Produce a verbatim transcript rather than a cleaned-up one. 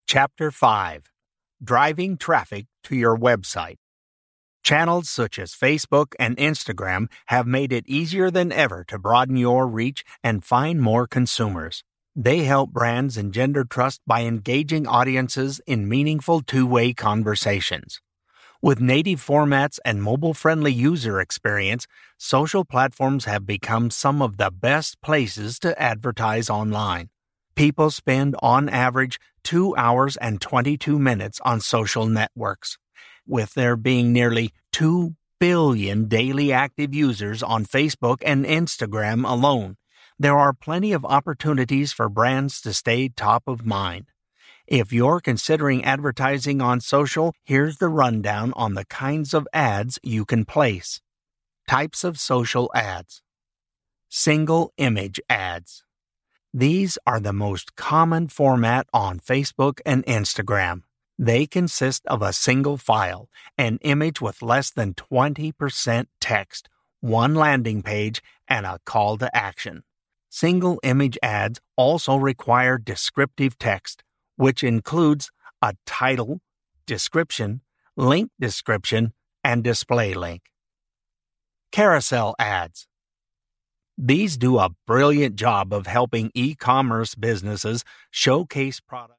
Chapter five. Driving Traffic to Your Website. Channels such as Facebook and Instagram have made it easier than ever to broaden your reach and find more consumers. They help brands engender trust by engaging audiences in meaningful two-way conversations. With native formats and mobile-friendly user experience, social platforms have become some of the best places to advertise online. People spend, on average, two hours and twenty-two minutes on social networks. With there being nearly two billion daily active users on Facebook and Instagram alone, there are plenty of opportunities for brands to stay top of mind. If you're considering advertising on social, here's the rundown on the kinds of ads you can place. Types of social ads. Single image ads. These are the most common format on Facebook and Instagram. They consist of a single file, an image with less than twenty percent text, one landing page, and a call to action. Single image ads also require descriptive text, which includes a title, description, link description, and display link. Carousel ads. These do a brilliant job of helping e-commerce businesses showcase products.